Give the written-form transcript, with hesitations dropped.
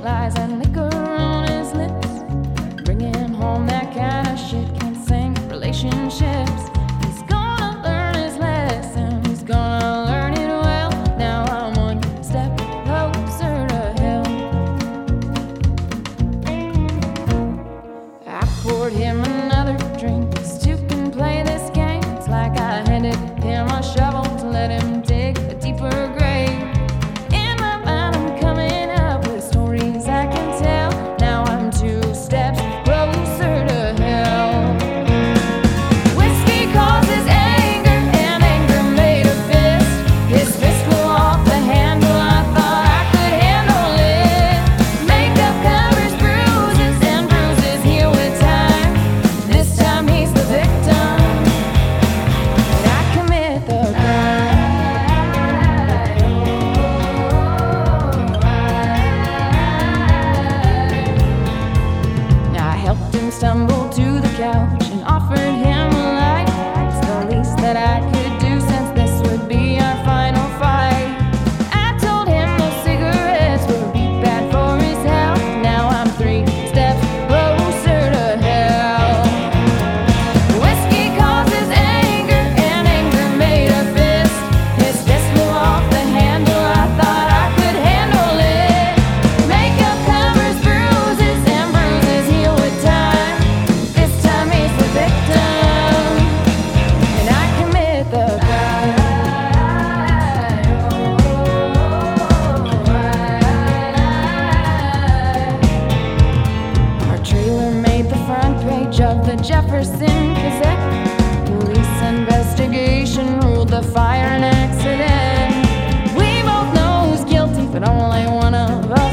lies and liquor on his lips, bringing home that kind of shit can sink relationships. He's gonna learn his lesson, he's gonna learn it well. Now I'm one step closer to hell. I poured him another drink, these two can play this game. It's like I handed him a shovel to let him dig a deeper grave. In my mind I'm coming up with stories I can tell. Now I'm 2 steps closer to hell. Whiskey causes anger, and anger made a fist. His fist flew off the handle, I thought I could handle it. Makeup covers bruises, and bruises heal with time. This time he's the victim, and I commit the crime. I helped him stumble to the couch and offered him a light. It's the least that I could do, since this would be our final fight. I told him no cigarettes would be bad for his health. Now I'm 3 steps closer to hell. Whiskey causes anger, and anger made a fist. His fist flew off the handle, I thought I could handle it. Makeup covers bruises, and bruises heal with time. This time he's the victim, and I commit the crime. Our trailer made the front page of the Jefferson Gazette. Police investigation ruled the fire an accident. We both know who's guilty, but only one of us